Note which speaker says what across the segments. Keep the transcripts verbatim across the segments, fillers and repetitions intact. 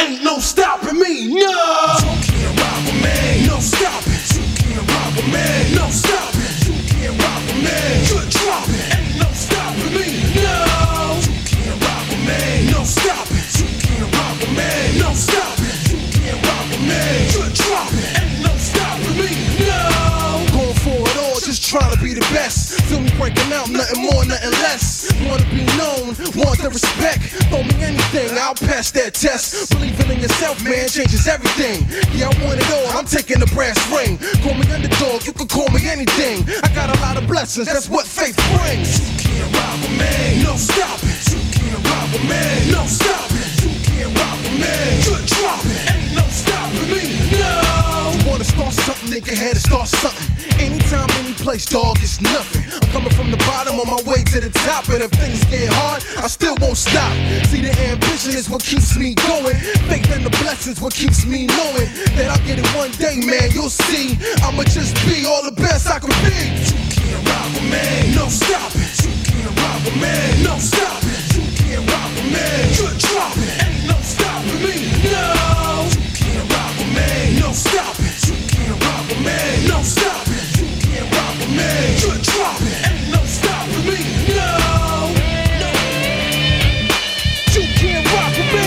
Speaker 1: ain't no stopping me, no. You can't rock with me, no stopping. You can't rock with me, no stopping. You can't rock with me, good dropping, ain't no stopping me, no. You can't rock with me, no stopping. You can't rock with me, no stopping. You can't rock with me, good dropping, ain't no stopping me, no. Going for it all, just trying to be the best. Feel me breaking out, nothing more, nothing less. Wanna be known, want the respect. Throw me anything, I'll pass that test. Believing in yourself, man, changes everything. Yeah, I want it all, I'm taking the brass ring. Call me underdog, you can call me anything. I got a lot of blessings, that's what faith brings. You can't rock with me, no stopping. You can't rock with me, no stopping. You can't rock with me, good dropping, ain't no stopping me, no. You wanna start something, nigga, had to start something. Anytime, any place, dog, it's nothing. I'm coming from the bottom on my way to the top, and if things get hard, I still won't stop. See, the ambition is what keeps me going. Faith and the blessings what keeps me knowing that I'll get it one day, man, you'll see. I'ma just be all the best I can be. You can't rock with me, no stopping. You can't rock with me, no stopping. You can't rock with me, good dropping, ain't no stopping me, no. You can't rock with me, no stopping. You can't rock with me, no stopping. You can't rock with me, good dropping, ain't no stopping me, no. No. You can't rock with me.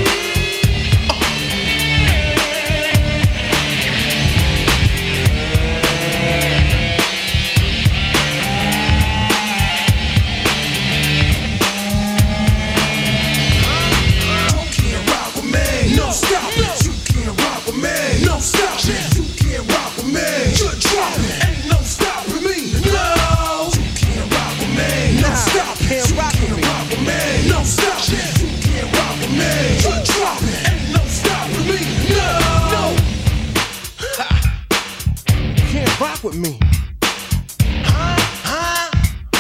Speaker 1: No stop, you can't rock with me. No stop, you can't rock with me. Good dropping, ain't no stopping me. No, you can't rock with me. No stop, can't rock with me. No stop, you can't rock with me. Good dropping, ain't no stopping me. No, you can't rock with me. Huh? Huh?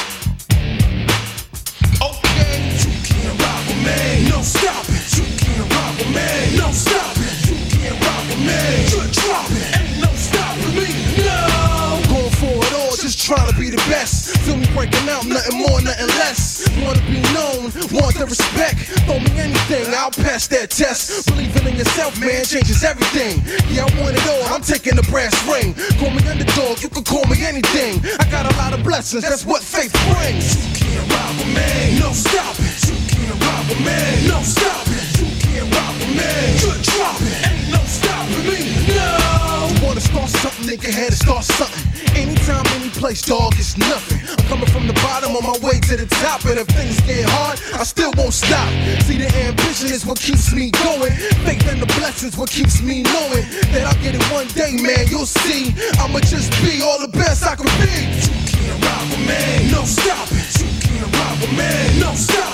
Speaker 1: Okay, you can't rock with me. No stop, you can't rock with me. No stopping, you can't rock with me. Good dropping, ain't no stopping me, no. Going for it all, just trying to be the best. Feel me breaking out, nothing more, nothing less. Wanna be known, want the respect. Throw me anything, I'll pass that test. Believing in yourself, man, changes everything. Yeah, I want it all, I'm taking the brass ring. Call me underdog, you can call me anything. I got a lot of blessings, that's what faith brings. You can't rock with me, no stopping. You can't rock with me, no stopping. You can't rock with me, good dropping, ain't no stopping me, no. You wanna start something, nigga, had to start something. Anytime, any place, dog, it's nothing. I'm coming from the bottom on my way to the top, and if things get hard, I still won't stop. See, the ambition is what keeps me going. Faith and the blessings what keeps me knowing that I'll get it one day, man, you'll see. I'ma just be all the best I can be. You can't rock with me, no stopping. You can't rock with me, no stopping.